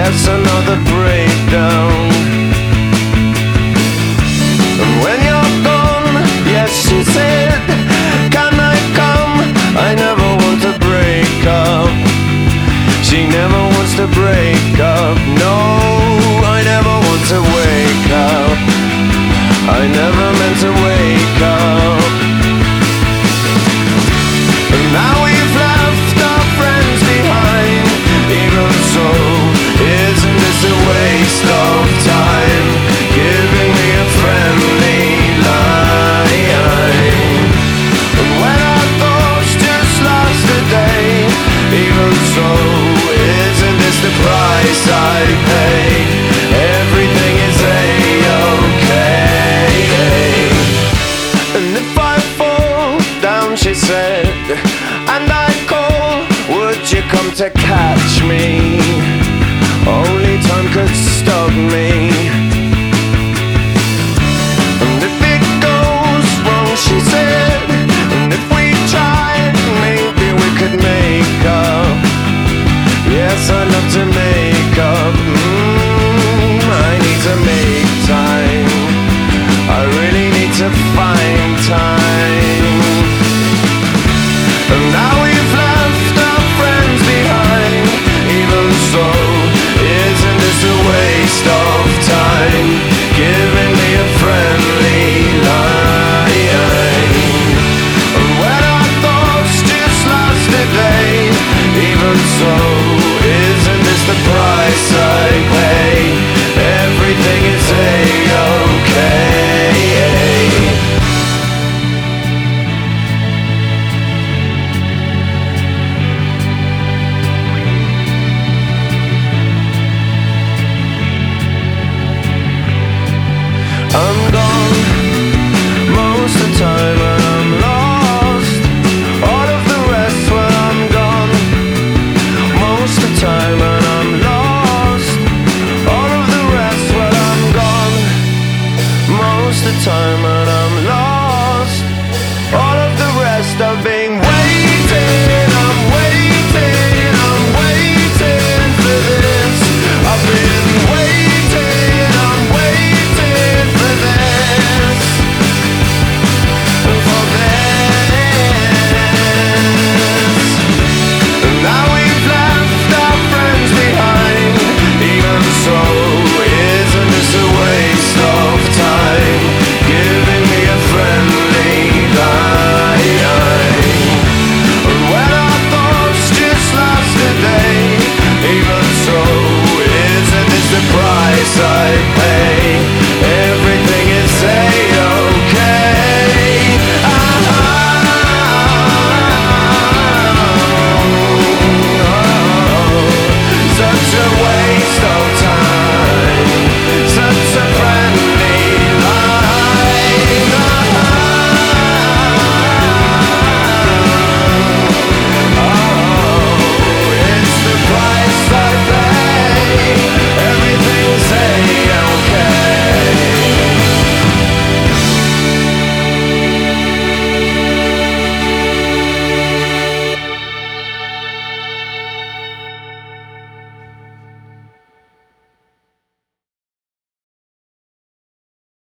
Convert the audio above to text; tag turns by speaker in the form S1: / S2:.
S1: Yes, another breakdown. And when you're gone, yes, she said, can I come? I never want to break up. She never wants to break up. No, I never want to wake up. I never meant to wake up. And now we've left our friends behind. Even so, isn't this a waste of time? Giving me a friendly line. And when our thoughts just last a day, even so, isn't this the price I pay? Everything is A-okay. And if I fall down, she said, and I call, would you come to catch me? Only time could stop me. And if it goes wrong, she said, and if we tried, maybe we could make up. Yes, I love to make up. I need to make time. I really need to find time. And now we've left our friends behind. Even so, isn't this a waste of time? Giving me a friendly line. And when our thoughts just last a day, even so, isn't this the price I pay? Everything is A-okay. I'm gone most of the time and I'm lost. All of the rest when I'm gone most of the time and I'm lost. All of the rest when I'm gone most of the time and I'm lost. All of the rest of being